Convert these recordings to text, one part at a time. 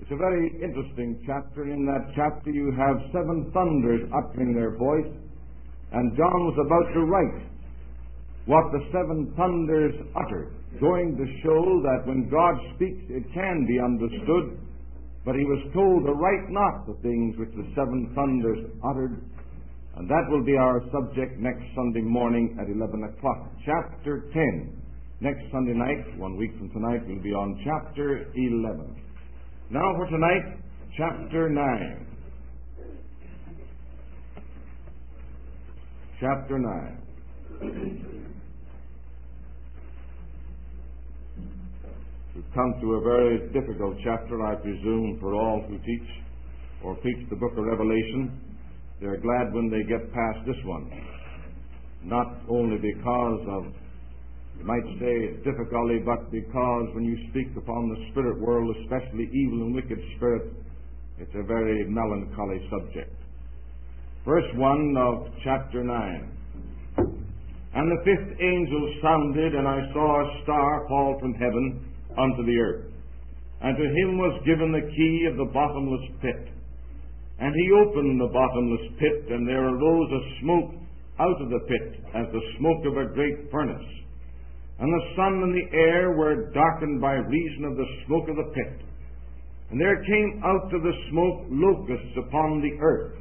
It's a very interesting chapter. In that chapter you have seven thunders uttering their voice, and John was about to write what the seven thunders uttered, going to show that when God speaks it can be understood, but he was told to write not the things which the seven thunders uttered, and that will be our subject next Sunday morning at 11 o'clock. Chapter 10. Next Sunday night, 1 week from tonight, we'll be on chapter 11. Now for tonight, chapter 9. Chapter 9. We've come to a very difficult chapter, I presume, for all who teach or preach the book of Revelation. They're glad when they get past this one. Not only because of, you might say, difficulty, but because when you speak upon the spirit world, especially evil and wicked spirit, it's a very melancholy subject. Verse 1 of chapter 9. And the fifth angel sounded, and I saw a star fall from heaven unto the earth. And to him was given the key of the bottomless pit. And he opened the bottomless pit, and there arose a smoke out of the pit, as the smoke of a great furnace. And the sun and the air were darkened by reason of the smoke of the pit. And there came out of the smoke locusts upon the earth.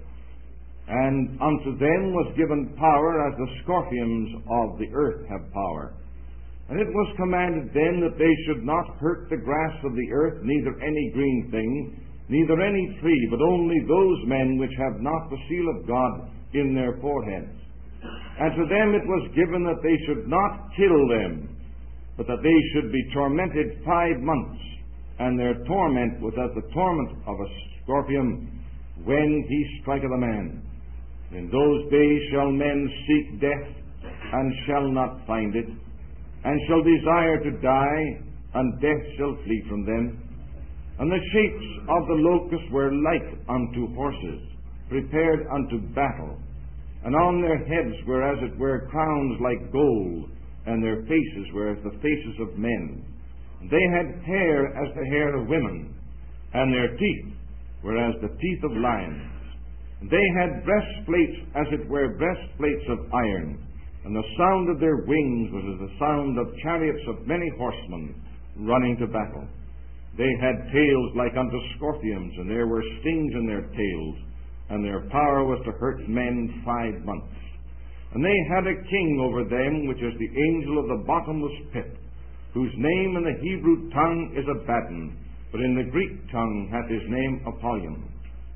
And unto them was given power, as the scorpions of the earth have power. And it was commanded then that they should not hurt the grass of the earth, neither any green thing, neither any tree, but only those men which have not the seal of God in their foreheads. And to them it was given that they should not kill them, but that they should be tormented 5 months. And their torment was as the torment of a scorpion when he striketh a man. In those days shall men seek death, and shall not find it, and shall desire to die, and death shall flee from them. And the shapes of the locusts were like unto horses, prepared unto battle. And on their heads were as it were crowns like gold, and their faces were as the faces of men. And they had hair as the hair of women, and their teeth were as the teeth of lions. And they had breastplates as it were breastplates of iron, and the sound of their wings was as the sound of chariots of many horsemen running to battle. They had tails like unto scorpions, and there were stings in their tails, and their power was to hurt men 5 months. And they had a king over them, which is the angel of the bottomless pit, whose name in the Hebrew tongue is Abaddon, but in the Greek tongue hath his name Apollyon.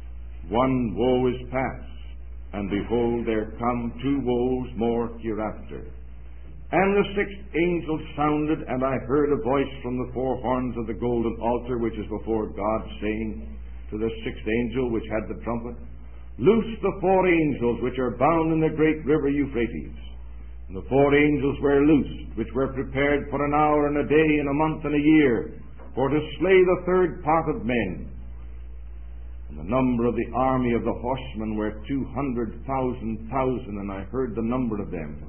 One woe is past, and behold, there come 2 woes more hereafter. And the sixth angel sounded, and I heard a voice from the 4 horns of the golden altar which is before God, saying to the sixth angel which had the trumpet, Loose the 4 angels which are bound in the great river Euphrates. And the 4 angels were loosed, which were prepared for an hour and a day and a month and a year, for to slay the 3rd part of men. And the number of the army of the horsemen were 200,000, and I heard the number of them.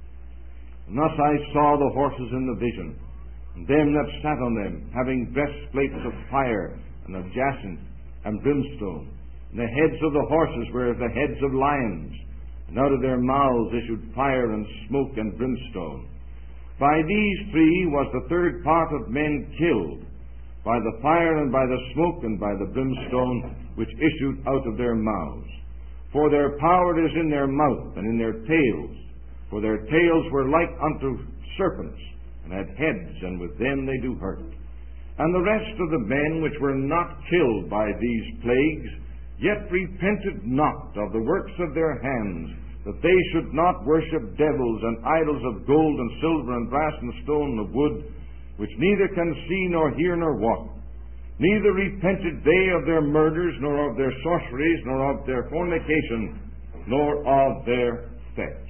And thus I saw the horses in the vision, and them that sat on them, having breastplates of fire, and of jacinth, and brimstone. And the heads of the horses were as the heads of lions, and out of their mouths issued fire and smoke and brimstone. By these 3 was the 3rd part of men killed, by the fire and by the smoke and by the brimstone which issued out of their mouths. For their power is in their mouth and in their tails, for their tails were like unto serpents, and had heads, and with them they do hurt. And the rest of the men which were not killed by these plagues, yet repented not of the works of their hands, that they should not worship devils and idols of gold and silver and brass and stone and of wood, which neither can see nor hear nor walk. Neither repented they of their murders, nor of their sorceries, nor of their fornication, nor of their thefts.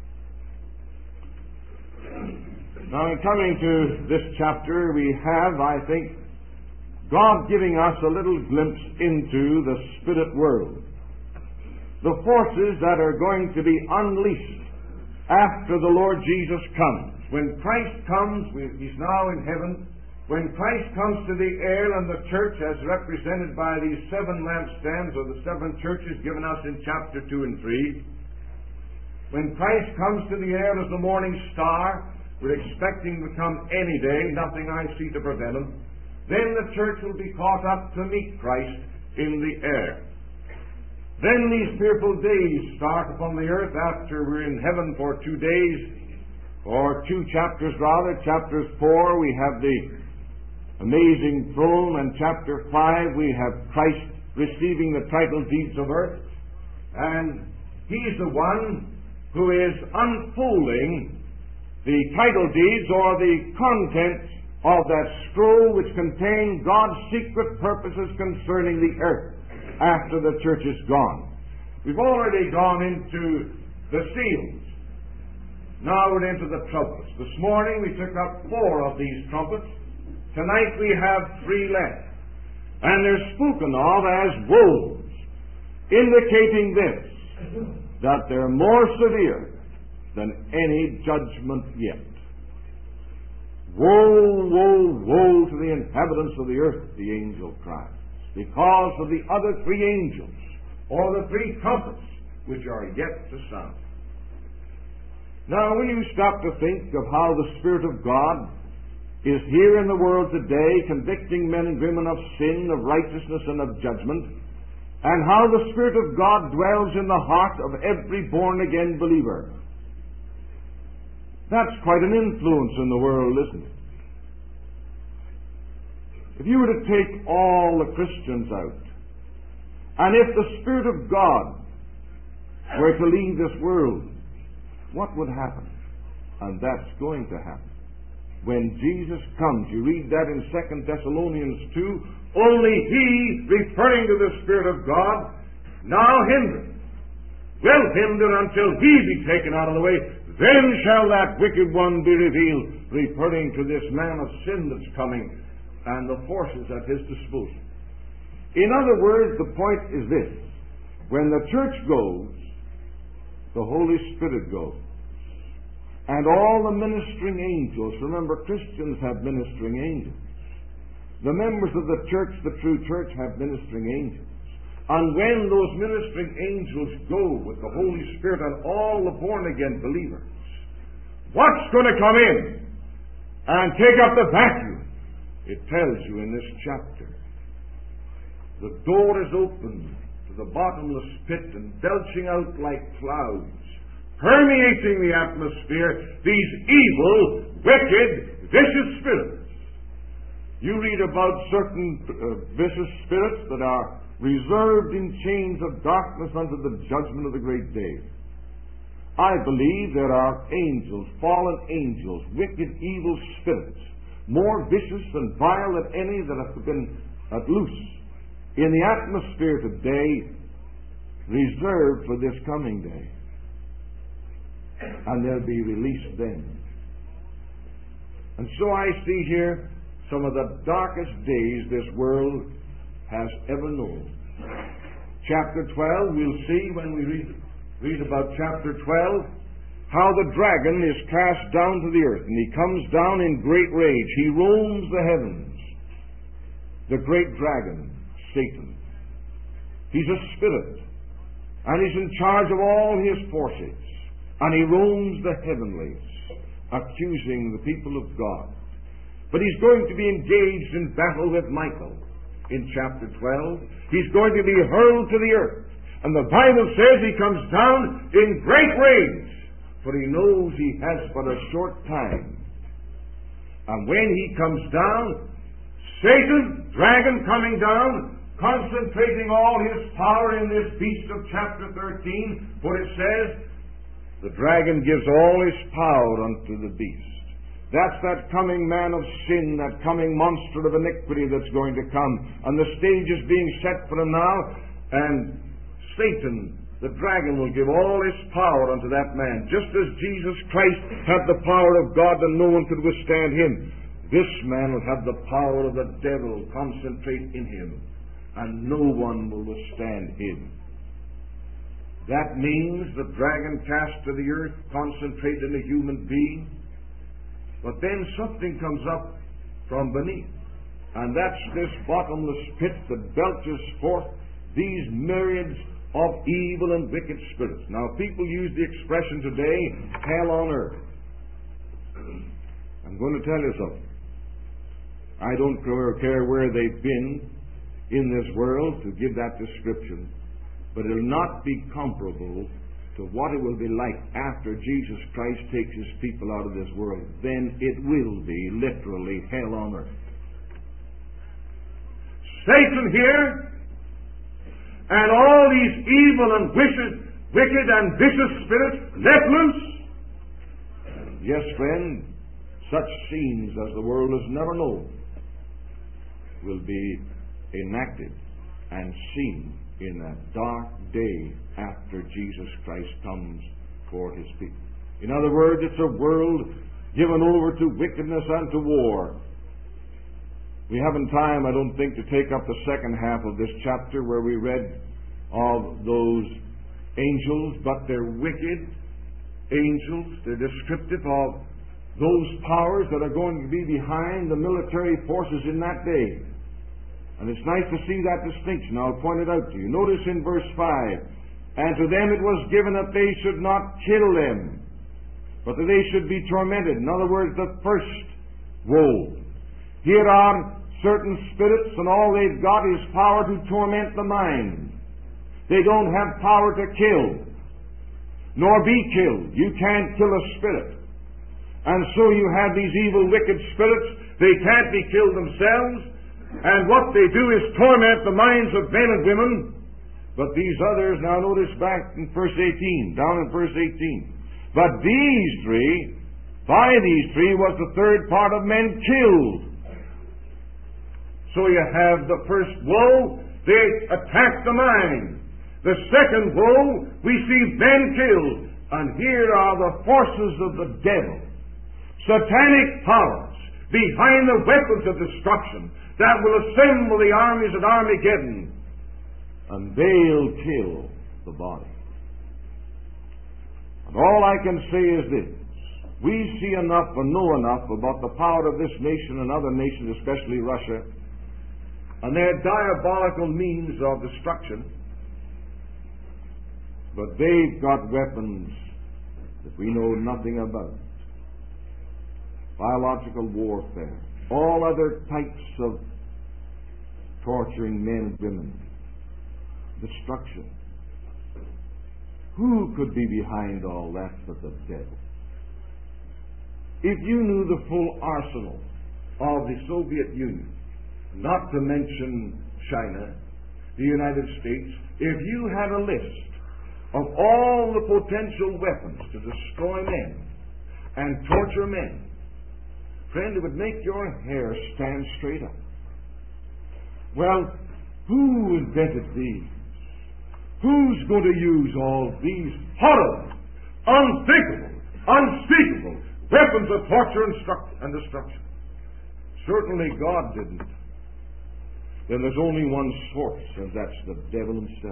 Now, in coming to this chapter, we have, I think, God giving us a little glimpse into the spirit world. The forces that are going to be unleashed after the Lord Jesus comes. When Christ comes, He's now in heaven, When Christ comes to the air and the church as represented by these 7 lampstands or the 7 churches given us in chapter 2 and 3, when Christ comes to the air as the morning star, we're expecting to come any day, nothing I see to prevent him, then the church will be caught up to meet Christ in the air. Then these fearful days start upon the earth after we're in heaven for 2 days, or 2 chapters rather. Chapters 4 we have the amazing throne, and chapter 5 we have Christ receiving the title deeds of earth, and He's the one who is unfolding the title deeds or the contents of that scroll which contains God's secret purposes concerning the earth after the church is gone. We've already gone into the seals. Now we're into the trumpets. This morning we took up 4 of these trumpets. Tonight we have 3 left. And they're spoken of as woes, indicating this, that they're more severe than any judgment yet. Woe, woe, woe to the inhabitants of the earth, the angel cries, because of the other 3 angels, or the 3 trumpets, which are yet to sound. Now, will you stop to think of how the Spirit of God is here in the world today, convicting men and women of sin, of righteousness, and of judgment, and how the Spirit of God dwells in the heart of every born-again believer? That's quite an influence in the world, isn't it? If you were to take all the Christians out, and if the Spirit of God were to leave this world, what would happen? And that's going to happen. When Jesus comes, you read that in 2 Thessalonians 2, only He, referring to the Spirit of God, now hindereth, will hinder until He be taken out of the way. Then shall that wicked one be revealed, referring to this man of sin that's coming and the forces at his disposal. In other words, the point is this: when the church goes, the Holy Spirit goes. And all the ministering angels, remember, Christians have ministering angels. The members of the church, the true church, have ministering angels. And when those ministering angels go with the Holy Spirit on all the born-again believers, what's going to come in and take up the vacuum? It tells you in this chapter. The door is open to the bottomless pit and belching out like clouds, permeating the atmosphere, these evil, wicked, vicious spirits. You read about certain vicious spirits that are reserved in chains of darkness unto the judgment of the great day. I believe there are angels, fallen angels, wicked, evil spirits, more vicious and vile than any that have been at loose in the atmosphere today, reserved for this coming day. And they'll be released then. And so I see here some of the darkest days this world has ever known. Chapter 12, we'll see when we read about chapter 12, how the dragon is cast down to the earth, and he comes down in great rage. He roams the heavens. The great dragon, Satan. He's a spirit, and he's in charge of all his forces. And he roams the heavenlies, accusing the people of God. But he's going to be engaged in battle with Michael in chapter 12. He's going to be hurled to the earth. And the Bible says he comes down in great rage, for he knows he has but a short time. And when he comes down, Satan, dragon coming down, concentrating all his power in this beast of chapter 13, for it says, the dragon gives all his power unto the beast. That's that coming man of sin, that coming monster of iniquity that's going to come. And the stage is being set for him now. And Satan, the dragon, will give all his power unto that man. Just as Jesus Christ had the power of God and no one could withstand him, this man will have the power of the devil concentrate in him. And no one will withstand him. That means the dragon cast to the earth, concentrate in a human being. But then something comes up from beneath. And that's this bottomless pit that belches forth these myriads of evil and wicked spirits. Now, people use the expression today, hell on earth. I'm going to tell you something. I don't care where they've been in this world to give that description, but it will not be comparable to what it will be like after Jesus Christ takes His people out of this world. Then it will be literally hell on earth. Satan here, and all these evil and wicked and vicious spirits let loose. Yes, friend, such scenes as the world has never known will be enacted and seen in that dark day after Jesus Christ comes for His people. In other words, it's a world given over to wickedness and to war. We haven't time, I don't think, to take up the second half of this chapter where we read of those angels, but they're wicked angels. They're descriptive of those powers that are going to be behind the military forces in that day. And it's nice to see that distinction. I'll point it out to you. Notice in verse 5, and to them it was given that they should not kill them, but that they should be tormented. In other words, the first woe. Here are certain spirits, and all they've got is power to torment the mind. They don't have power to kill, nor be killed. You can't kill a spirit. And so you have these evil, wicked spirits. They can't be killed themselves. And what they do is torment the minds of men and women. But these others, now notice back in verse 18, down in verse 18. But these three, by these three was the third part of men killed. So you have the first woe, they attack the mind. The second woe, we see men killed. And here are the forces of the devil. Satanic powers behind the weapons of destruction that will assemble the armies at Armageddon. And they'll kill the body. And all I can say is this. We see enough and know enough about the power of this nation and other nations, especially Russia, and their diabolical means of destruction. But they've got weapons that we know nothing about. Biological warfare, all other types of torturing men and women, destruction. Who could be behind all that but the devil? If you knew the full arsenal of the Soviet Union, not to mention China, the United States, if you had a list of all the potential weapons to destroy men and torture men, friend, it would make your hair stand straight up. Well, who invented these? Who's going to use all these horrible, unthinkable, unspeakable weapons of torture and destruction? Certainly God didn't. Then there's only one source, and that's the devil himself.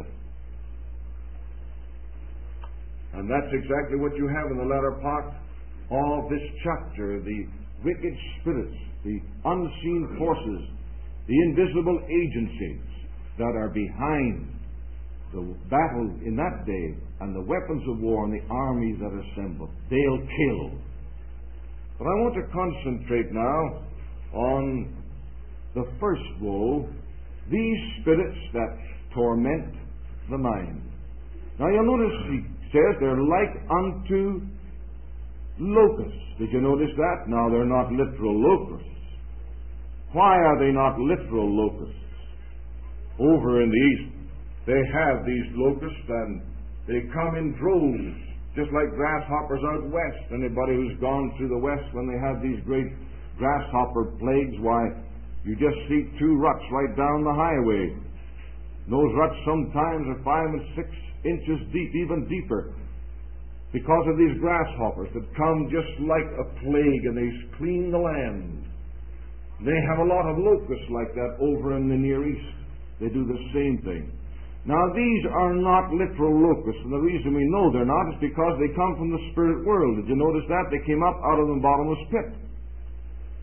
And that's exactly what you have in the latter part of this chapter. The wicked spirits, the unseen forces, the invisible agencies that are behind the battle in that day, and the weapons of war and the armies that assemble. They'll kill. But I want to concentrate now on the first woe, these spirits that torment the mind. Now you'll notice he says they're like unto locusts. Did you notice that? Now they're not literal locusts. Why are they not literal locusts? Over in the east, they have these locusts and they come in droves, just like grasshoppers out west. Anybody who's gone through the west when they have these great grasshopper plagues, why, you just see two ruts right down the highway. Those ruts sometimes are 5 and 6 inches deep, even deeper, because of these grasshoppers that come just like a plague and they clean the land. They have a lot of locusts like that over in the Near East. They do the same thing. Now these are not literal locusts, and the reason we know they're not is because they come from the spirit world. Did you notice that? They came up out of the bottomless pit.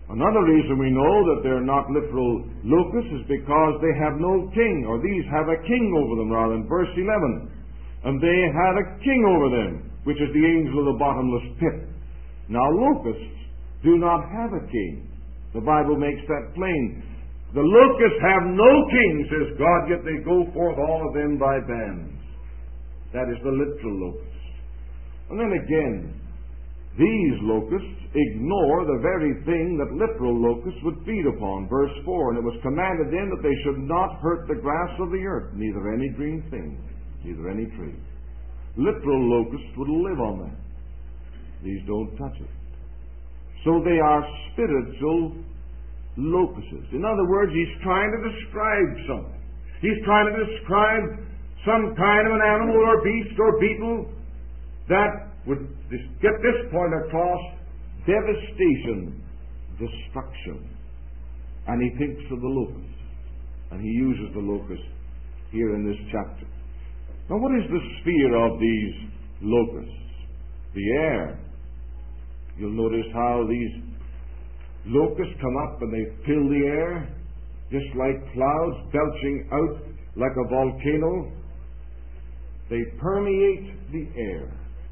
Another reason we know that they're not literal locusts is because they have no king, or these have a king over them, rather, in verse 11. And they had a king over them, which is the angel of the bottomless pit. Now, locusts do not have a king. The Bible makes that plain. The locusts have no king, says God, yet they go forth all of them by bands. That is the literal locust. And then again, these locusts ignore the very thing that literal locusts would feed upon. Verse 4, and it was commanded them that they should not hurt the grass of the earth, neither any green thing, neither any tree. Literal locusts would live on that. These don't touch it. So they are spiritual locusts. In other words, he's trying to describe something. He's trying to describe some kind of an animal or beast or beetle that would get this point across: devastation, destruction. And he thinks of the locust. And he uses the locust here in this chapter. Now, what is the sphere of these locusts? The air. You'll notice how these locusts come up and they fill the air, just like clouds belching out like a volcano. They permeate the air.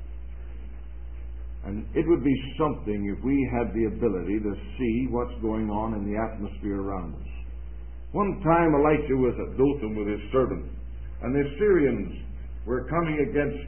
And it would be something if we had the ability to see what's going on in the atmosphere around us. One time Elisha was at Dothan with his servant, and the Syrians were coming against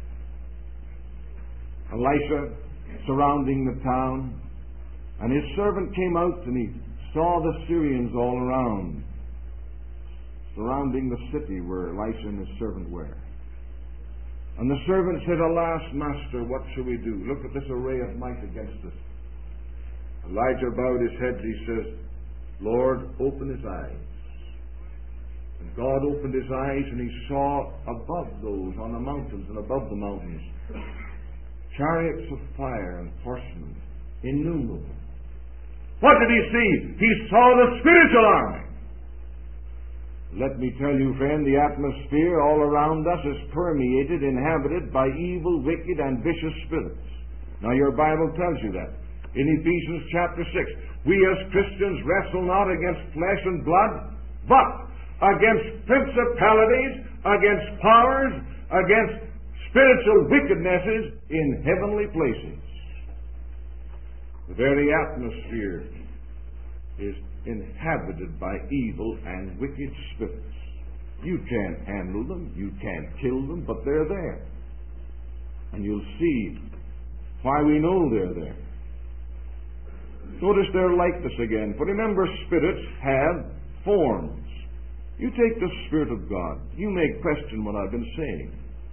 Elisha, surrounding the town. And his servant came out and he saw the Syrians all around, surrounding the city where Elisha and his servant were. And the servant said, "Alas, master, what shall we do? Look at this array of might against us." Elijah bowed his head and he says, "Lord, open his eyes." And God opened his eyes and he saw above those, on the mountains and above the mountains, chariots of fire and horsemen, innumerable. What did he see? He saw the spiritual army. Let me tell you, friend, the atmosphere all around us is permeated, inhabited by evil, wicked, and vicious spirits. Now, your Bible tells you that. In Ephesians chapter 6, we as Christians wrestle not against flesh and blood, but against principalities, against powers, against spiritual wickednesses in heavenly places. The very atmosphere is inhabited by evil and wicked spirits. You can't handle them, you can't kill them, but they're there. And you'll see why we know they're there. Notice their likeness again. For remember, spirits have forms. You take the Spirit of God. You may question what I've been saying.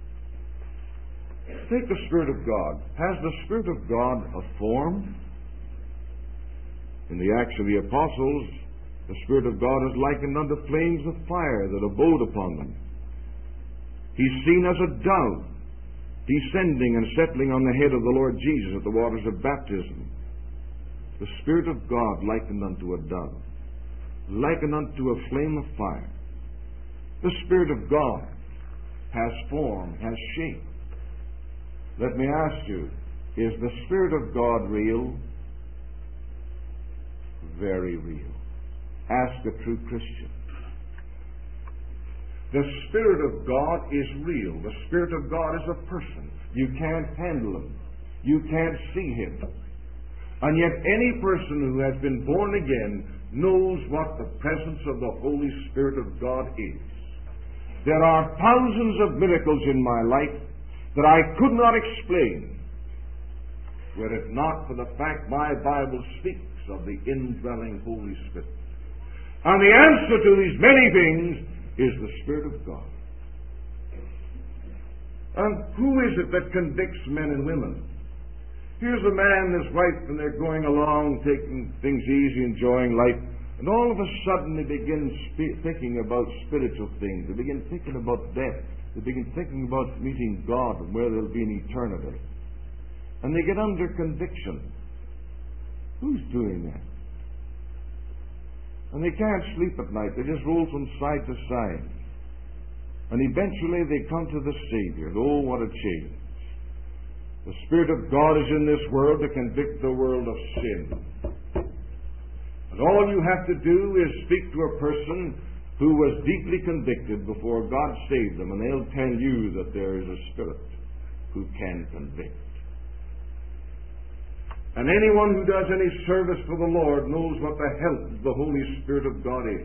Take the Spirit of God. Has the Spirit of God a form? In the Acts of the Apostles, the Spirit of God is likened unto flames of fire that abode upon them. He's seen as a dove, descending and settling on the head of the Lord Jesus at the waters of baptism. The Spirit of God likened unto a dove, likened unto a flame of fire. The Spirit of God has form, has shape. Let me ask you, is the Spirit of God real? Very real. Ask a true Christian. The Spirit of God is real. The Spirit of God is a person. You can't handle him. You can't see him. And yet any person who has been born again knows what the presence of the Holy Spirit of God is. There are thousands of miracles in my life that I could not explain were it not for the fact my Bible speaks of the indwelling Holy Spirit. And the answer to these many things is the Spirit of God. And who is it that convicts men and women? Here's a man and his wife, and they're going along, taking things easy, enjoying life, and all of a sudden they begin thinking about spiritual things. They begin thinking about death. They begin thinking about meeting God and where they'll be in eternity. And they get under conviction. Who's doing that? And they can't sleep at night. They just roll from side to side. And eventually they come to the Savior. Oh, what a change. The Spirit of God is in this world to convict the world of sin. And all you have to do is speak to a person who was deeply convicted before God saved them, and they'll tell you that there is a Spirit who can convict. And anyone who does any service for the Lord knows what the help of the Holy Spirit of God is.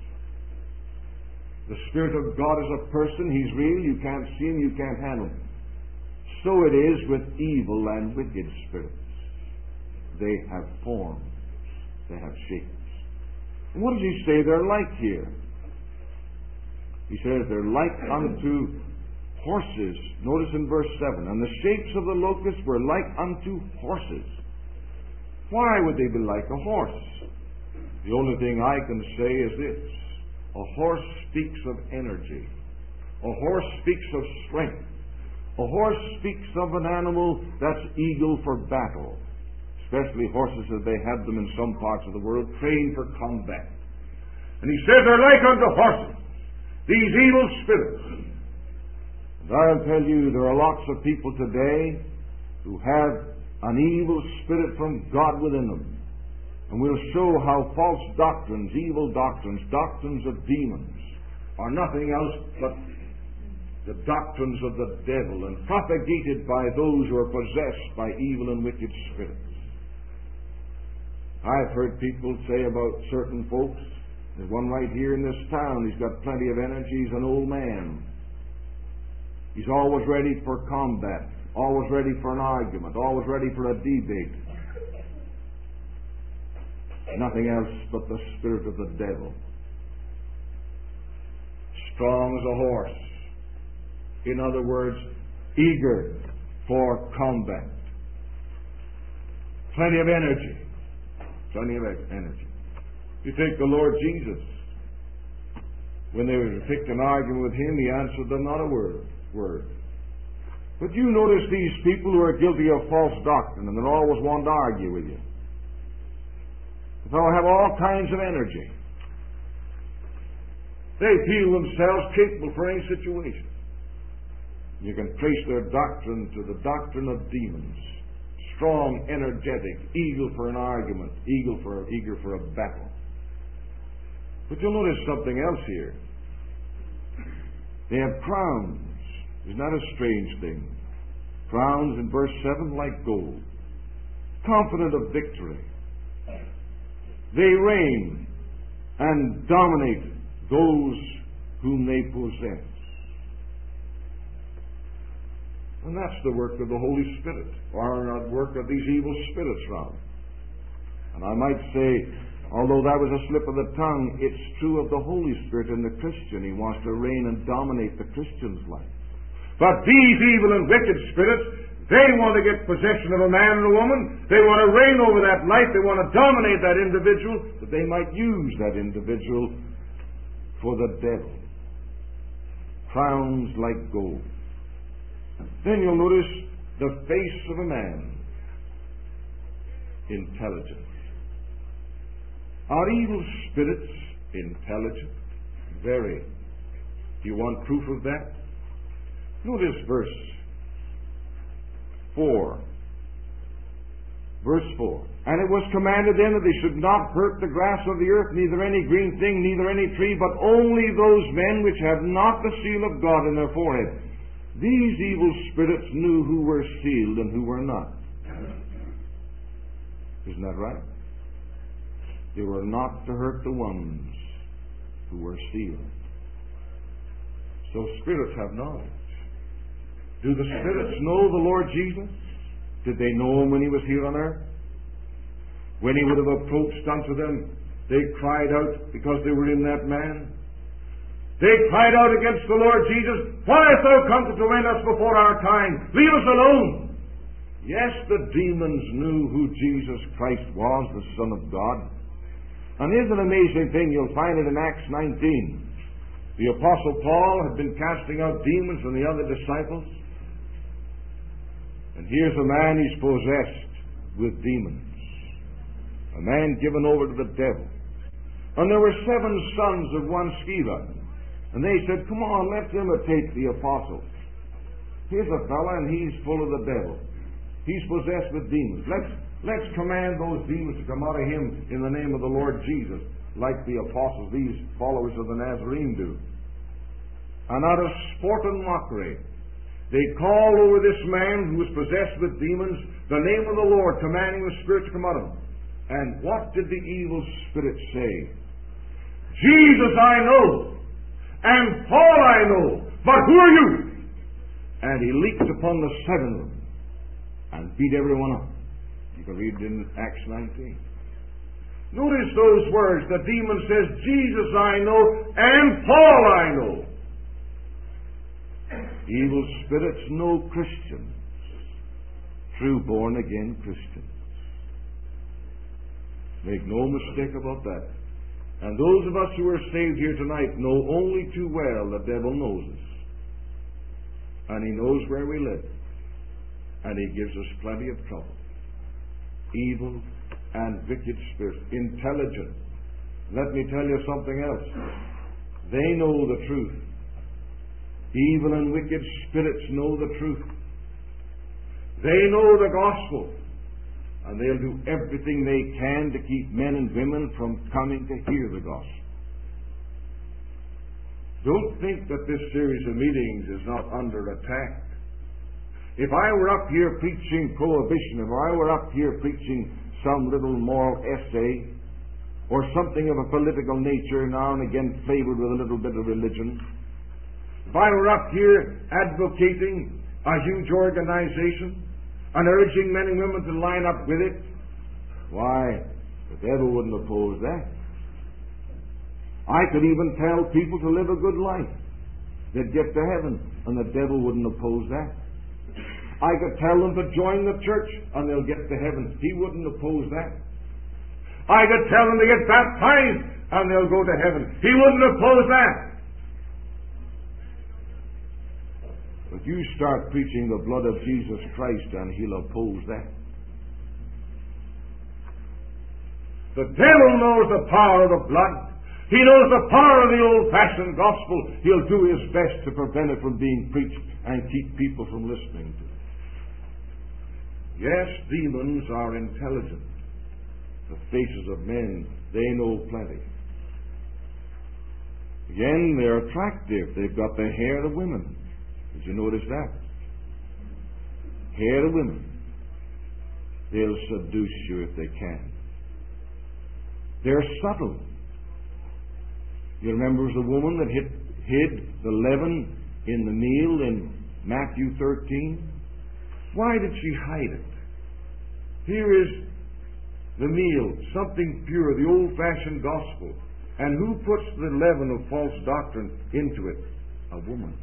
The Spirit of God is a person. He's real. You can't see him. You can't handle him. So it is with evil and wicked spirits. They have forms. They have shapes. And what does he say they're like here? He says they're like unto horses. Notice in verse 7. And the shapes of the locusts were like unto horses. Why would they be like a horse? The only thing I can say is this. A horse speaks of energy. A horse speaks of strength. A horse speaks of an animal that's eager for battle. Especially horses, as they have them in some parts of the world, trained for combat. And he says they're like unto horses, these evil spirits. And I'll tell you, there are lots of people today who have an evil spirit from God within them. And we'll show how false doctrines, evil doctrines, doctrines of demons, are nothing else but the doctrines of the devil, and propagated by those who are possessed by evil and wicked spirits. I've heard people say about certain folks, there's one right here in this town, he's got plenty of energy, he's an old man. He's always ready for combat, always ready for an argument, always ready for a debate. Nothing else but the spirit of the devil. Strong as a horse. In other words, eager for combat. Plenty of energy. Plenty of energy. You take the Lord Jesus. When they picked an argument with him, he answered them not a word. But you notice these people who are guilty of false doctrine, and they always want to argue with you. They'll have all kinds of energy. They feel themselves capable for any situation. You can trace their doctrine to the doctrine of demons. Strong, energetic, eager for an argument, eager for a battle. But you'll notice something else here. They have crowns. Isn't that a strange thing? Crowns in verse 7 like gold. Confident of victory. They reign and dominate those whom they possess. And that's the work of the Holy Spirit, or the work of these evil spirits round. And I might say, although that was a slip of the tongue, it's true of the Holy Spirit in the Christian. He wants to reign and dominate the Christian's life. But these evil and wicked spirits, they want to get possession of a man and a woman. They want to reign over that life. They want to dominate that individual, that they might use that individual for the devil. Crowns like gold. Then you'll notice the face of a man. Intelligent. Are evil spirits intelligent? Very. Do you want proof of that? Notice verse 4. Verse 4. And it was commanded then that they should not hurt the grass of the earth, neither any green thing, neither any tree, but only those men which have not the seal of God in their forehead. These evil spirits knew who were sealed and who were not. Isn't that right? They were not to hurt the ones who were sealed. So spirits have knowledge. Do the spirits know the Lord Jesus? Did they know him when he was here on earth? When he would have approached unto them, they cried out because they were in that man. They cried out against the Lord Jesus, "Why hast thou come to torment us before our time? Leave us alone." Yes, the demons knew who Jesus Christ was, the Son of God. And here's an amazing thing. You'll find it in Acts 19. The Apostle Paul had been casting out demons and the other disciples. And here's a man, he's possessed with demons. A man given over to the devil. And there were 7 sons of one Sceva. And they said, "Come on, let's imitate the apostles. Here's a fella and he's full of the devil. He's possessed with demons. Let's command those demons to come out of him in the name of the Lord Jesus, like the apostles, these followers of the Nazarene do. And out of sport and mockery, they called over this man who was possessed with demons the name of the Lord, commanding the spirit to come out of him. And what did the evil spirit say? Jesus I know, and Paul I know, but who are you? And he leaped upon the seven of them and beat everyone up. You can read it in Acts 19. Notice those words. The demon says, Jesus I know, and Paul I know. Evil spirits know Christians, true born-again Christians. Make no mistake about that. And those of us who are saved here tonight know only too well the devil knows us. And he knows where we live. And he gives us plenty of trouble. Evil and wicked spirits. Intelligent. Let me tell you something else. They know the truth. Evil and wicked spirits know the truth. They know the gospel. And they'll do everything they can to keep men and women from coming to hear the gospel. Don't think that this series of meetings is not under attack. If I were up here preaching prohibition, if I were up here preaching some little moral essay, or something of a political nature, now and again flavored with a little bit of religion, if I were up here advocating a huge organization and urging men and women to line up with it, why, the devil wouldn't oppose that. I could even tell people to live a good life. They'd get to heaven, and the devil wouldn't oppose that. I could tell them to join the church, and they'll get to heaven. He wouldn't oppose that. I could tell them to get baptized, and they'll go to heaven. He wouldn't oppose that. But you start preaching the blood of Jesus Christ, and he'll oppose that. The devil knows the power of the blood. He knows the power of the old-fashioned gospel. He'll do his best to prevent it from being preached and keep people from listening to it. Yes, demons are intelligent. The faces of men, they know plenty. Again, they're attractive. They've got the hair of women. Did you notice that? Hair of women. They'll seduce you if they can. They're subtle. You remember the woman that hid the leaven in the meal in Matthew 13? Why did she hide it? Here is the meal, something pure, the old-fashioned gospel. And who puts the leaven of false doctrine into it? A woman.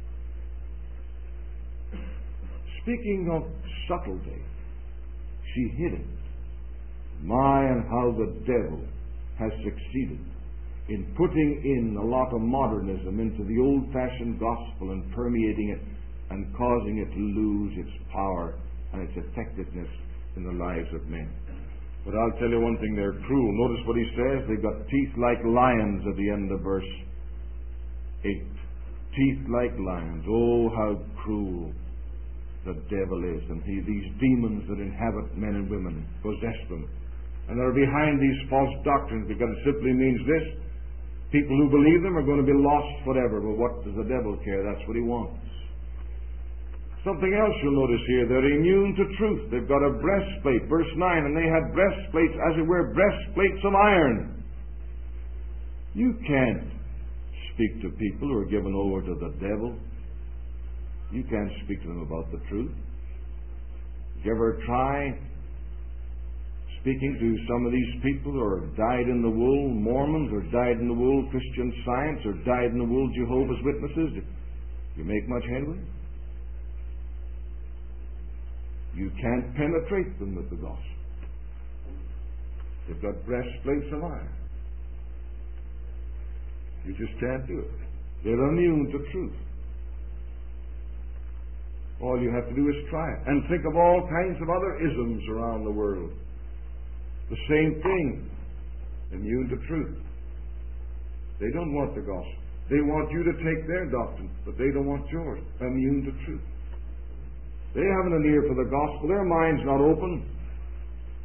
Speaking of subtlety, she hid it. My, and how the devil has succeeded in putting in a lot of modernism into the old-fashioned gospel and permeating it and causing it to lose its power and its effectiveness in the lives of men. But I'll tell you one thing, they're cruel. Notice what he says. They've got teeth like lions at the end of verse 8. Teeth like lions. Oh, how cruel the devil is. And these demons that inhabit men and women, possess them. And they're behind these false doctrines, because it simply means this: people who believe them are going to be lost forever. But what does the devil care? That's what he wants. Something else you'll notice here, they're immune to truth. They've got a breastplate, verse 9, and they had breastplates, as it were, breastplates of iron. You can't speak to people who are given over to the devil. You can't speak to them about the truth. Did you ever try speaking to some of these people who are dyed-in-the-wool Mormons, or dyed-in-the-wool Christian Science, or dyed-in-the-wool Jehovah's Witnesses? Do you make much headway? You can't penetrate them with the gospel. They've got breastplates of iron. You just can't do it. They're immune to truth. All you have to do is try it. And think of all kinds of other isms around the world. The same thing. Immune to truth. They don't want the gospel. They want you to take their doctrine, but they don't want yours. Immune to truth. They haven't an ear for the gospel. Their mind's not open.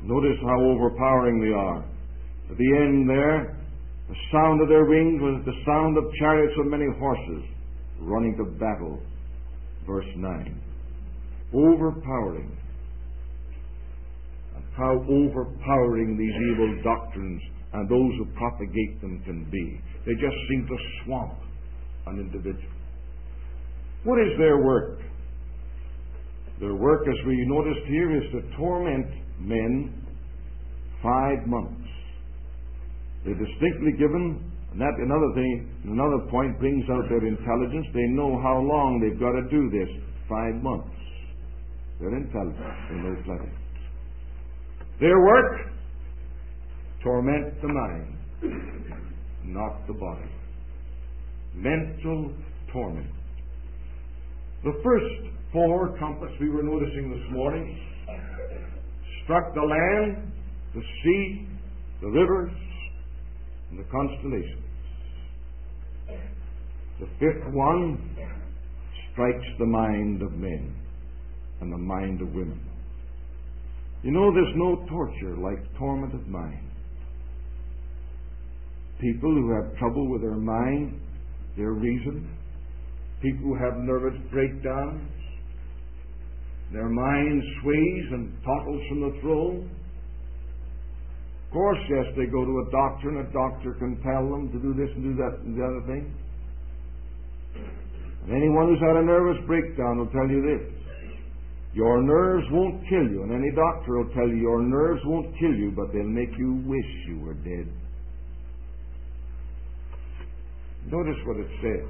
Notice how overpowering they are. At the end there, the sound of their wings was the sound of chariots of many horses running to battle. Verse 9. Overpowering. And how overpowering these evil doctrines and those who propagate them can be. They just seem to swamp an individual. What is their work? Their work, as we noticed here, is to torment men 5 months. They're distinctly given, and that another point brings out their intelligence. They know how long they've got to do this. 5 months. They're intelligent. They know plenty. Their work, torment the mind, not the body. Mental torment. The first 4 trumpets we were noticing this morning struck the land, the sea, the rivers, and the constellations. The 5th one strikes the mind of men and the mind of women. You know, there's no torture like torment of mind. People who have trouble with their mind, their reason, people who have nervous breakdowns, their mind sways and tottles from the throne. Of course, yes, they go to a doctor, and a doctor can tell them to do this and do that and the other thing. And anyone who's had a nervous breakdown will tell you this: your nerves won't kill you. And any doctor will tell you your nerves won't kill you, but they'll make you wish you were dead. Notice what it says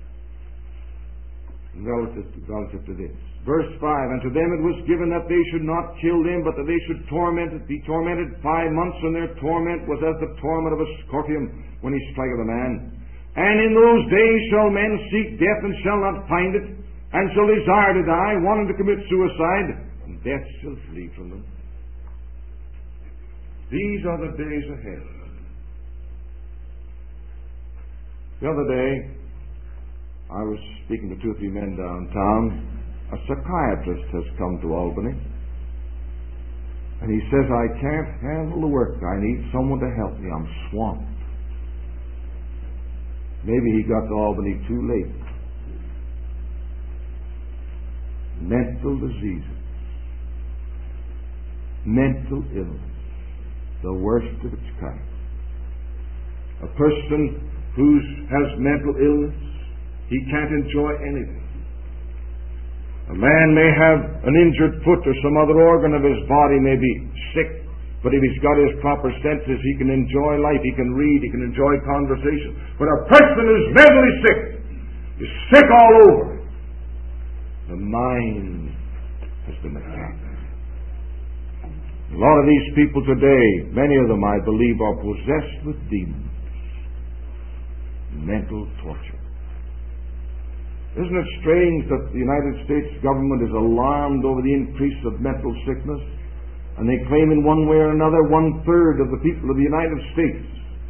relative to this. Verse 5, and to them it was given that they should not kill them, but that they should be tormented 5 months, and their torment was as the torment of a scorpion when he striketh a man. And in those days shall men seek death, and shall not find it, and shall desire to die, wanting to commit suicide, and death shall flee from them. These are the days ahead. The other day, I was speaking to 2 or 3 men downtown. A psychiatrist has come to Albany, and he says, I can't handle the work. I need someone to help me. I'm swamped. Maybe he got to Albany too late. Mental diseases, mental illness, the worst of its kind. A person who has mental illness, he can't enjoy anything. A man may have an injured foot, or some other organ of his body may be sick, but if he's got his proper senses, he can enjoy life, he can read, he can enjoy conversation. But a person who's mentally sick is sick all over. The mind has been attacked. A lot of these people today, many of them, I believe, are possessed with demons. Mental torture. Isn't it strange that the United States government is alarmed over the increase of mental sickness, and they claim in one way or another 1/3 of the people of the United States,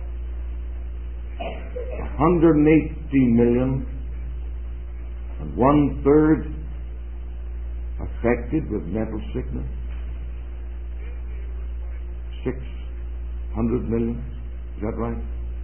180 million, and 1/3 affected with mental sickness? 600 million, is that right?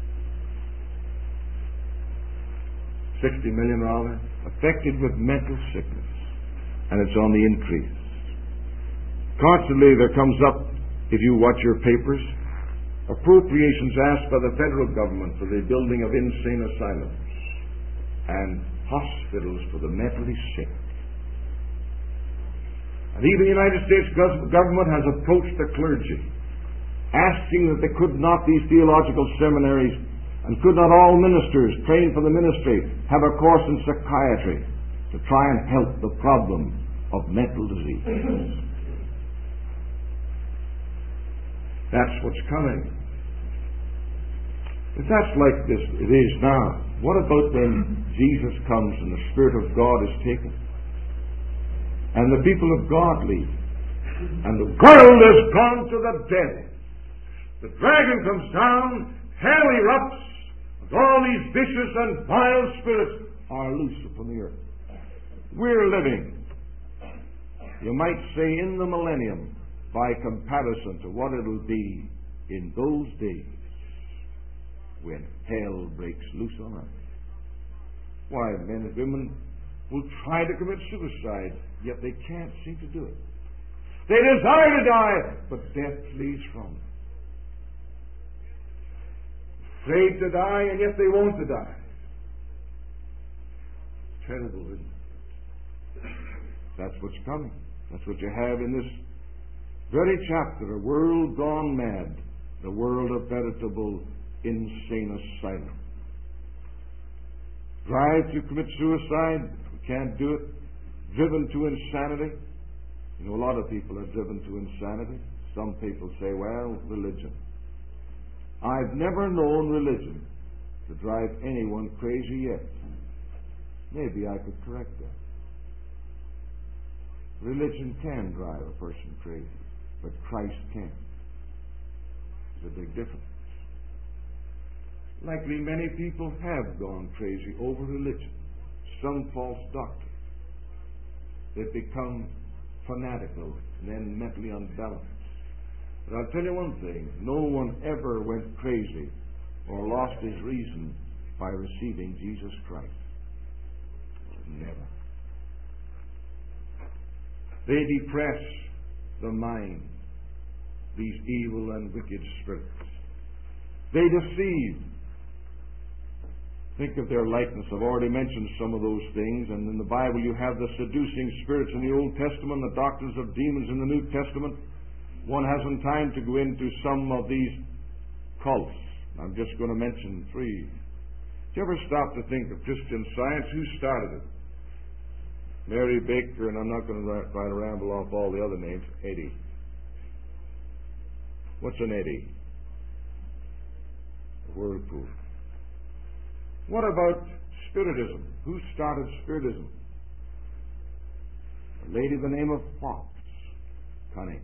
60 million rather, affected with mental sickness, and it's on the increase. Constantly there comes up, if you watch your papers, appropriations asked by the federal government for the building of insane asylums and hospitals for the mentally sick. And even the United States government has approached the clergy, asking that they could not, these theological seminaries, and could not all ministers trained for the ministry have a course in psychiatry to try and help the problem of mental disease? That's what's coming. If that's like this, it is now. What about when Jesus comes and the Spirit of God is taken, and the people of God leave, and the world has gone to the devil? The dragon comes down, hell erupts, all these vicious and vile spirits are loose upon the earth. We're living, you might say, in the millennium, by comparison to what it'll be in those days when hell breaks loose on earth. Why, men and women will try to commit suicide, yet they can't seem to do it. They desire to die, but death flees from them. Afraid to die, and yet they want to die. Terrible, isn't it? That's what's coming. That's what you have in this very chapter, a world gone mad, the world of veritable insane asylum. Drive to commit suicide, we can't do it. Driven to insanity. You know, a lot of people are driven to insanity. Some people say, well, religion. I've never known religion to drive anyone crazy yet. Maybe I could correct that. Religion can drive a person crazy, but Christ can't. There's a big difference. Likely many people have gone crazy over religion, some false doctrine. They've become fanatical and then mentally unbalanced. But I'll tell you one thing, no one ever went crazy or lost his reason by receiving Jesus Christ. Never. They depress the mind, these evil and wicked spirits. They deceive. Think of their likeness. I've already mentioned some of those things, and in the Bible you have the seducing spirits in the Old Testament, the doctrines of demons in the New Testament. One hasn't time to go into some of these cults. I'm just going to mention three. Did you ever stop to think of Christian Science? Who started it? Mary Baker, and I'm not going to try to ramble off all the other names. Eddie. What's an Eddie? A whirlpool. What about Spiritism? Who started Spiritism? A lady by the name of Fox. Cunning.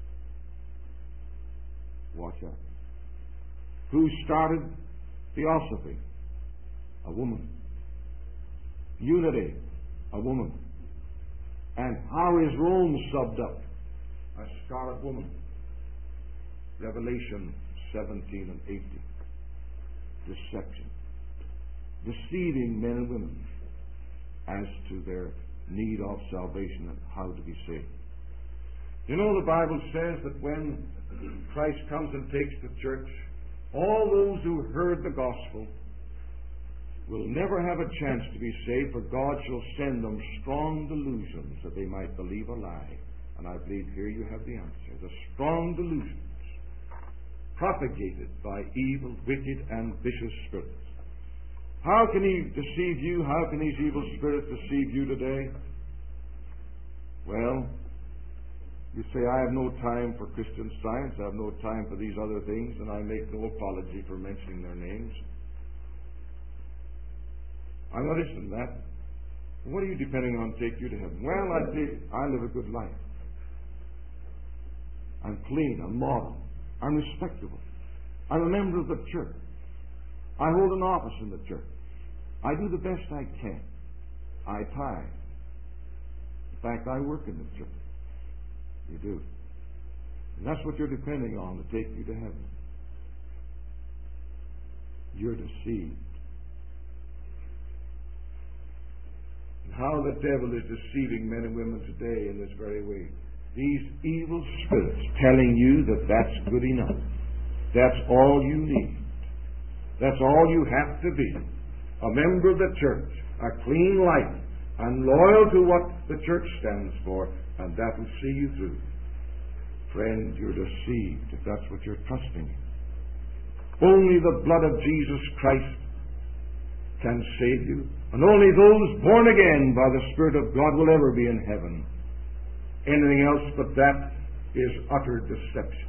Watch out. Who started Theosophy? A woman. Unity? A woman. And how is Rome subbed up? A scarlet woman. Revelation 17 and 18. Deception. Deceiving men and women as to their need of salvation and how to be saved. You know, the Bible says that when Christ comes and takes the church, all those who heard the gospel will never have a chance to be saved, for God shall send them strong delusions that they might believe a lie. And I believe here you have the answer. The strong delusions propagated by evil, wicked, and vicious spirits. How can he deceive you? How can these evil spirits deceive you today? Well, you say, I have no time for Christian Science, I have no time for these other things, and I make no apology for mentioning their names. I'm not interested in that. What are you depending on to take you to heaven? Well, I live a good life. I'm clean, I'm moral, I'm respectable. I'm a member of the church. I hold an office in the church. I do the best I can. I tithe. In fact, I work in the church. You do. And that's what you're depending on to take you to heaven. You're deceived. And how the devil is deceiving men and women today in this very way. These evil spirits telling you that that's good enough. That's all you need. That's all you have to be. A member of the church, a clean life, and loyal to what the church stands for, and that will see you through. Friend, you're deceived if that's what you're trusting in. Only the blood of Jesus Christ can save you, and only those born again by the Spirit of God will ever be in heaven. Anything else but that is utter deception.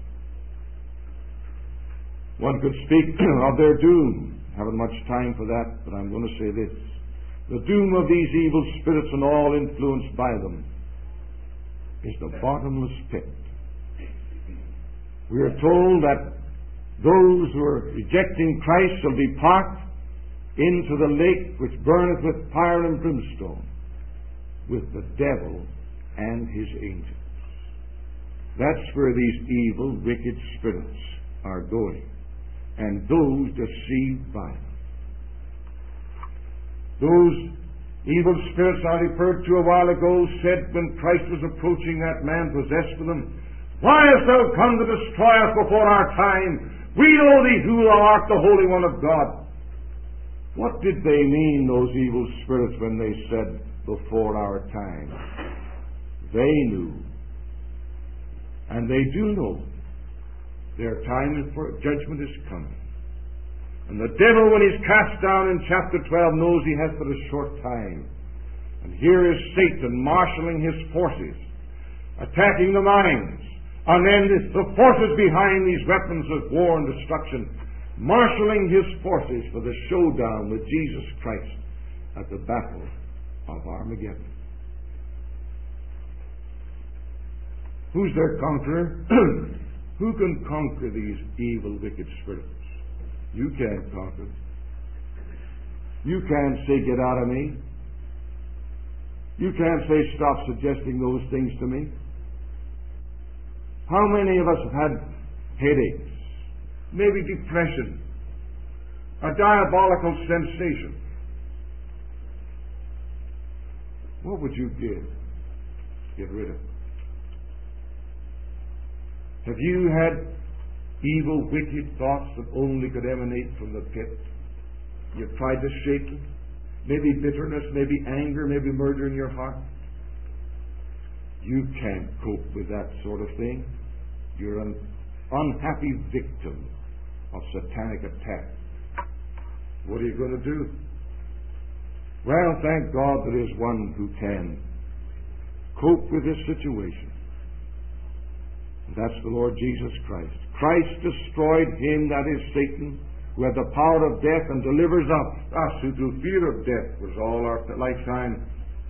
One could speak of their doom. Haven't much time for that, but I'm going to say this. The doom of these evil spirits and all influenced by them is the bottomless pit. We are told that those who are rejecting Christ shall depart into the lake which burneth with fire and brimstone, with the devil and his angels. That's where these evil, wicked spirits are going, and those deceived by them. Those evil spirits I referred to a while ago said when Christ was approaching that man possessed with them, "Why hast thou come to destroy us before our time? We know thee who thou art, the Holy One of God." What did they mean, those evil spirits, when they said, "before our time"? They knew, and they do know, their time for judgment is coming. And the devil, when he's cast down in chapter 12, knows he has but a short time. And here is Satan marshalling his forces, attacking the minds, and then the forces behind these weapons of war and destruction, marshalling his forces for the showdown with Jesus Christ at the battle of Armageddon. Who's their conqueror? Who can conquer these evil, wicked spirits? You can't conquer them. You can't say, "Get out of me." You can't say, "Stop suggesting those things to me." How many of us have had headaches, maybe depression, a diabolical sensation? What would you give to get rid of it? Have you had evil, wicked thoughts that only could emanate from the pit? You've tried to shake them. Maybe bitterness, maybe anger, maybe murder in your heart. You can't cope with that sort of thing. You're an unhappy victim of satanic attack. What are you going to do? Well, thank God there is one who can cope with this situation. And that's the Lord Jesus Christ. Christ destroyed him, that is Satan, who had the power of death, and delivers us who through fear of death was all our lifetime,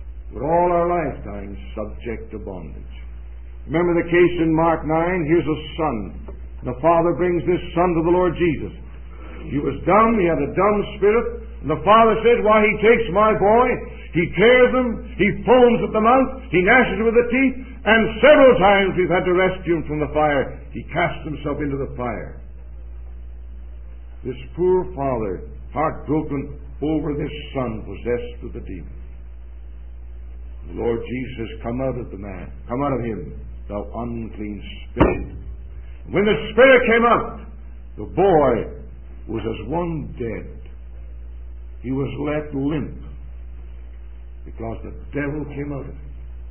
subject to bondage. Remember the case in Mark 9? Here's a son. The father brings this son to the Lord Jesus. He was dumb, he had a dumb spirit, and the father said, "Why, he takes my boy, he tears him, he foams at the mouth, he gnashes with the teeth, and several times we've had to rescue him from the fire. He cast himself into the fire." This poor father, heartbroken over this son possessed with the demon. The Lord Jesus says, "Come out of the man, come out of him, thou unclean spirit." When the spirit came out, the boy was as one dead. He was left limp because the devil came out of him.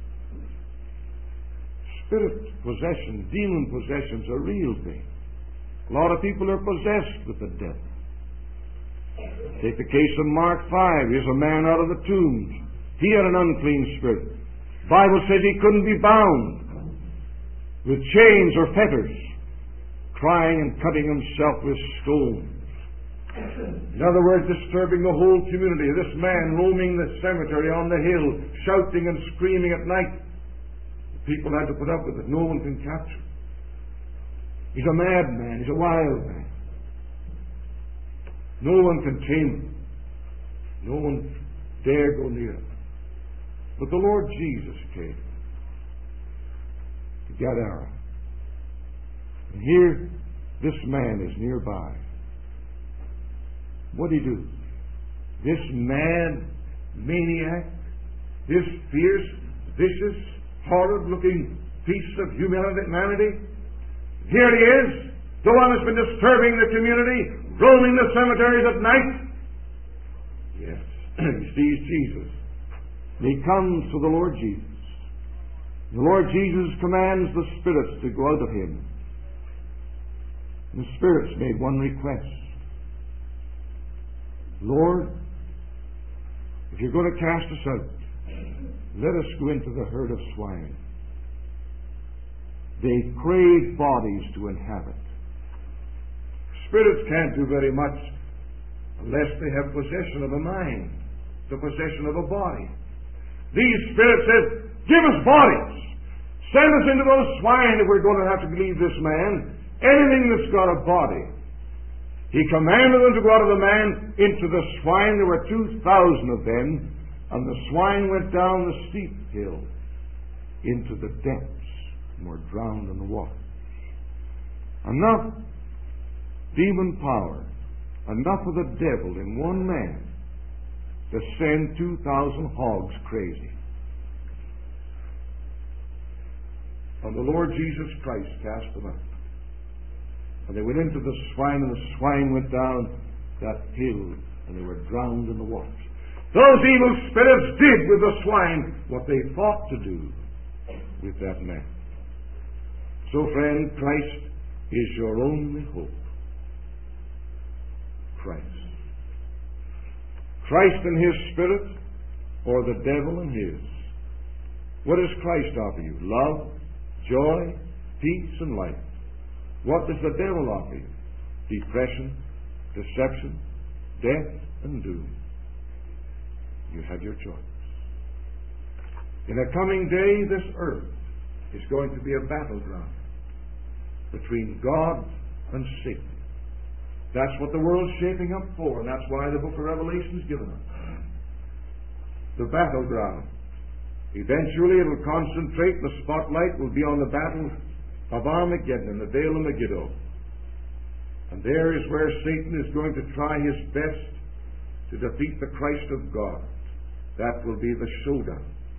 Spirit possession, demon possession's a real thing. A lot of people are possessed with the devil. Take the case of Mark 5. Here's a man out of the tombs. He had an unclean spirit. The Bible says he couldn't be bound with chains or fetters, crying and cutting himself with stones. In other words, disturbing the whole community. This man roaming the cemetery on the hill, shouting and screaming at night. People had to put up with it. No one can capture him. He's a madman. He's a wild man. No one can tame him. No one dare go near him. But the Lord Jesus came to Gadara. And here, this man is nearby. What did he do? This mad maniac, this fierce, vicious, horrid-looking piece of humanity, here he is, the one that's been disturbing the community, roaming the cemeteries at night. Yes, he sees Jesus. And he comes to the Lord Jesus. The Lord Jesus commands the spirits to go out of him. And the spirits made one request. "Lord, if you're going to cast us out, let us go into the herd of swine. They crave bodies to inhabit." Spirits can't do very much unless they have possession of a mind, the possession of a body. These spirits said, "Give us bodies. Send us into those swine if we're going to have to leave this man. Anything that's got a body." He commanded them to go out of the man into the swine. There were 2,000 of them, and the swine went down the steep hill into the depths. and were drowned in the water. Enough demon power, enough of the devil in one man to send 2,000 hogs crazy. And the Lord Jesus Christ cast them out. And they went into the swine, and the swine went down that hill, and they were drowned in the waters. Those evil spirits did with the swine what they thought to do with that man. So, friend, Christ is your only hope. Christ. Christ and His Spirit, or the devil and his. What does Christ offer you? Love, joy, peace, and life. What does the devil offer you? Depression, deception, death, and doom. You have your choice. In a coming day, this earth is going to be a battleground between God and Satan. That's what the world's shaping up for, and that's why the book of Revelation is given us. The battleground. Eventually it will concentrate, the spotlight will be on the battle of Armageddon, the Vale of Megiddo. And there is where Satan is going to try his best to defeat the Christ of God. That will be the showdown.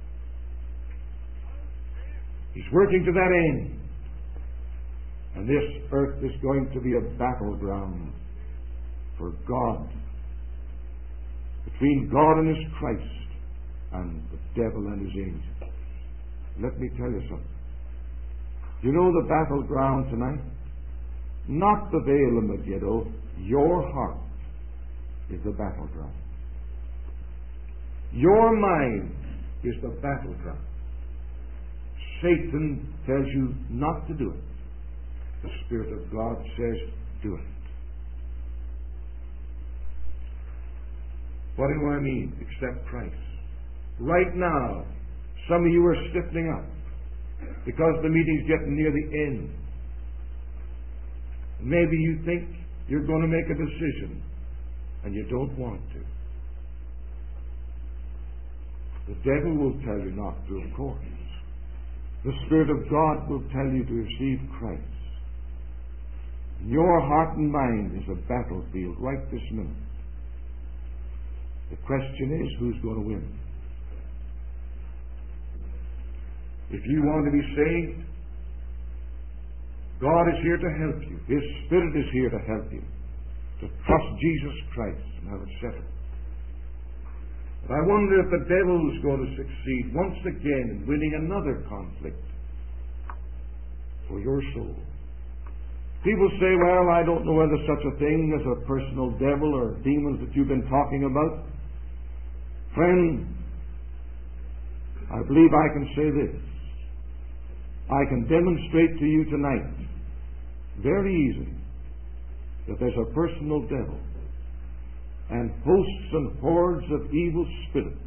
He's working to that end. And this earth is going to be a battleground for God, between God and His Christ and the devil and his angels. Let me tell you something. You know the battleground tonight? Not the Vale of Megiddo. Your heart is the battleground. Your mind is the battleground. Satan tells you not to do it. The Spirit of God says, do it. What do I mean? Accept Christ. Right now, some of you are stiffening up because the meeting's getting near the end. Maybe you think you're going to make a decision and you don't want to. The devil will tell you not to, of course. The Spirit of God will tell you to receive Christ. Your heart and mind is a battlefield right this minute. The question is, who's going to win? If you want to be saved, God is here to help you. His Spirit is here to help you to trust Jesus Christ and have it settled. But I wonder if the devil is going to succeed once again in winning another conflict for your soul. People say, well, I don't know whether such a thing as a personal devil or demons that you've been talking about. Friend, I believe I can say this. I can demonstrate to you tonight, very easily, that there's a personal devil and hosts and hordes of evil spirits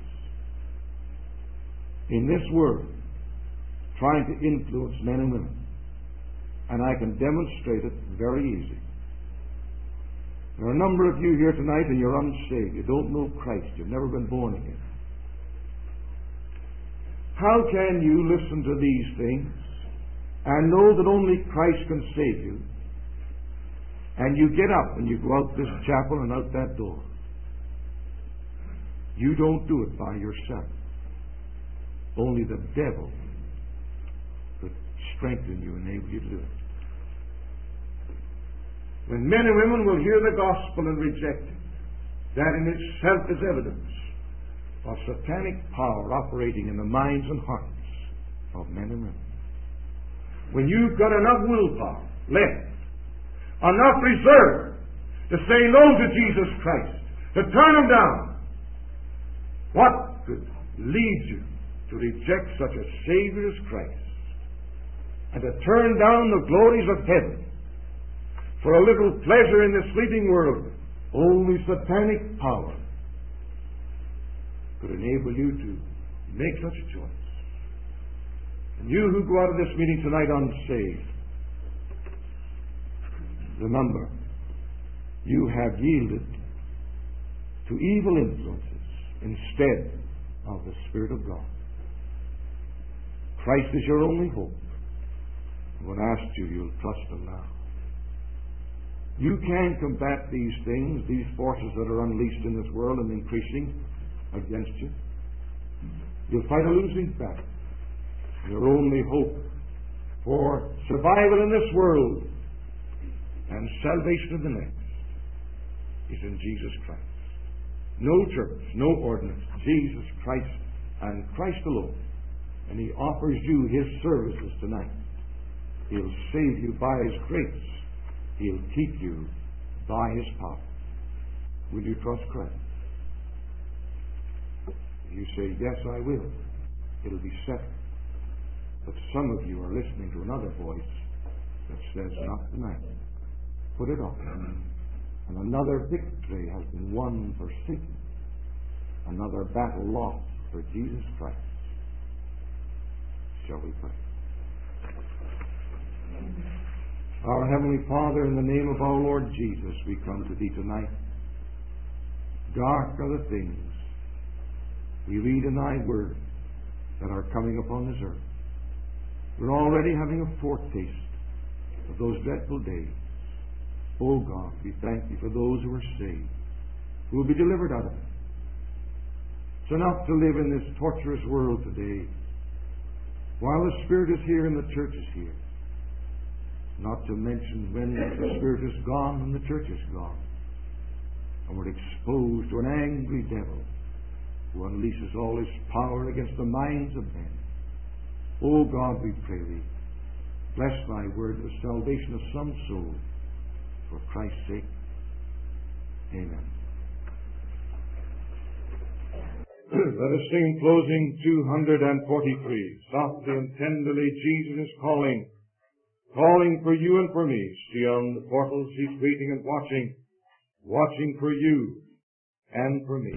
in this world trying to influence men and women. And I can demonstrate it very easy. There are a number of you here tonight and you're unsaved. You don't know Christ. You've never been born again. How can you listen to these things and know that only Christ can save you, and you get up and you go out this chapel and out that door? You don't do it by yourself. Only the devil could strengthen you and enable you to do it. When men and women will hear the gospel and reject it, that in itself is evidence of satanic power operating in the minds and hearts of men and women. When you've got enough willpower left, enough reserve to say no to Jesus Christ, to turn Him down, what could lead you to reject such a Savior as Christ and to turn down the glories of heaven for a little pleasure in this fleeting world? Only satanic power could enable you to make such a choice. And you who go out of this meeting tonight unsaved, remember, you have yielded to evil influences instead of the Spirit of God. Christ is your only hope. When asked you'll trust Him now. You can combat these things, these forces that are unleashed in this world and increasing against you. You'll fight a losing battle. Your only hope for survival in this world and salvation in the next is in Jesus Christ. No church, no ordinance, Jesus Christ and Christ alone. And He offers you His services tonight. He'll save you by His grace. He'll keep you by His power. Will you trust Christ? If you say, yes, I will, it'll be settled. But some of you are listening to another voice that says, not tonight. Put it off. And another victory has been won for Satan. Another battle lost for Jesus Christ. Shall we pray? Our Heavenly Father, in the name of our Lord Jesus, we come to Thee tonight. Dark are the things we read in Thy Word that are coming upon this earth. We're already having a foretaste of those dreadful days. Oh God, we thank Thee for those who are saved, who will be delivered out of it. It's enough to live in this torturous world today, while the Spirit is here and the church is here. Not to mention when the Spirit is gone and the church is gone, and we're exposed to an angry devil who unleashes all his power against the minds of men. Oh God, we pray Thee, bless Thy word for the salvation of some soul, for Christ's sake. Amen. Let us sing closing 243. Softly and tenderly Jesus is calling. Calling for you and for me. See on the portals He's waiting and watching. Watching for you and for me.